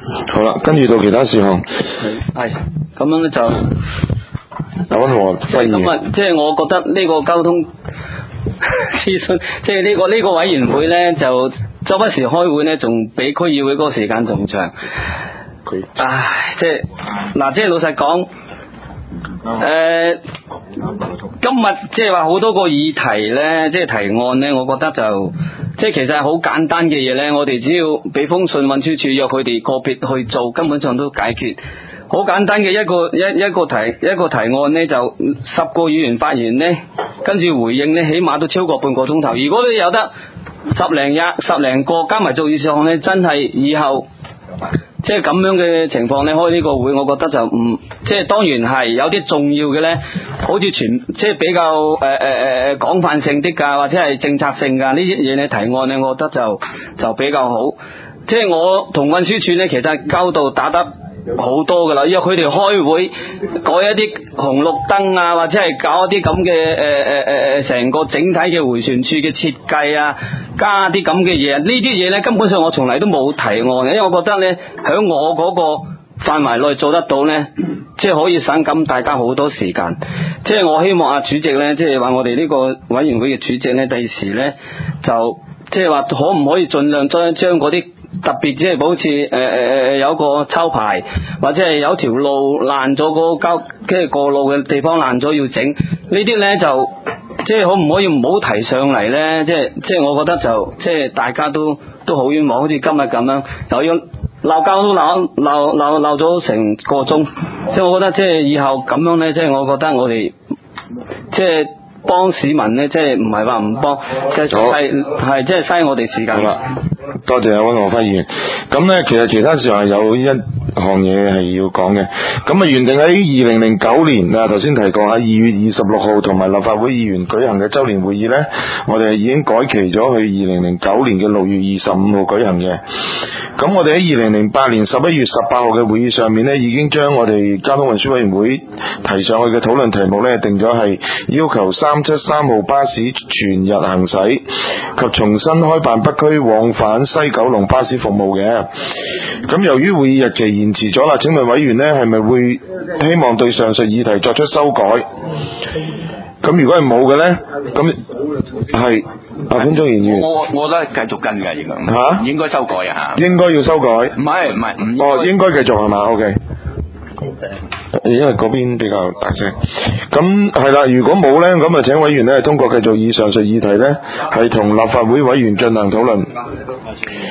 好啦，跟住到其他事項。 係咁樣咧就阿溫和輝議員， 咁啊，即係我覺得呢個交通諮詢，即係呢個委員會咧，就周不時開會咧，仲比區議會嗰個時間仲長。唉，即係嗱，即係老實講，今日即係話好多個議題咧，即係提案咧，我覺得就即係其實係好簡單嘅嘢咧，我哋只要俾封信運輸署約佢哋個別去做，根本上都解決。好簡單嘅一個提案咧，就10個議員發言咧，跟住回應咧，起碼都超過半個鐘頭。如果你有得十零個加埋做以上咧，真係以後即係咁樣嘅情況咧，開呢個會，我覺得就唔即係當然係有啲重要嘅咧，好似即係比較廣泛性啲㗎，或者係政策性㗎呢啲嘢咧提案咧，我覺得就比較好。即係我同運輸署咧，其實交道打得好多噶啦，約佢哋開會改一啲紅綠燈啊，或者係搞一啲咁嘅成個整體嘅迴旋處嘅設計啊，加啲咁嘅嘢，呢啲嘢咧根本上我從嚟都冇提案嘅，因為我覺得咧響我嗰個範圍內做得到咧，即係可以省緊大家好多時間。即係我希望主席咧，即係話我哋呢個委員會嘅主席咧，第時咧就即係話可唔可以盡量將嗰啲特別即係好似有個抄牌，或者係有條路爛咗即係過路嘅地方爛咗要整，呢啲咧就即係可唔可以唔好提上嚟咧？即係我覺得就即係大家都好冤枉，好似今日咁樣又要鬧交都鬧咗成個鐘，即係我覺得即係以後咁樣咧，即係我覺得我哋即係幫市民咧，即係唔係話唔幫，即係即係嘥我哋時間。 好啦，多謝阿溫和輝議員。咁咧，其實其他事項係有一項嘢係要講嘅。咁啊，原定喺2009年啊，頭先提過喺2月26號同埋立法會議員舉行嘅周年會議咧，我哋已經改期咗去2009年嘅6月25號舉行嘅。咁我哋喺2008年11月18號嘅會議上面咧，已經將我哋交通運輸委員會提上去嘅討論題目咧，定咗係要求373號巴士全日行駛及重新開辦北區往返西九龍巴士服務嘅。咁由於會議日期延遲咗啦，請問委員呢係咪會希望對上述議題作出修改？咁如果係冇嘅呢，咁係潘宗賢議員， 我覺得繼續跟㗎，應該修改啊嚇， 應該要修改， 唔係， 應該繼續係嘛 ？OK。因為嗰邊比較大聲，咁係啦。如果冇呢，咁啊請委員呢通過繼續以上述議題呢，係同立法會委員進行討論。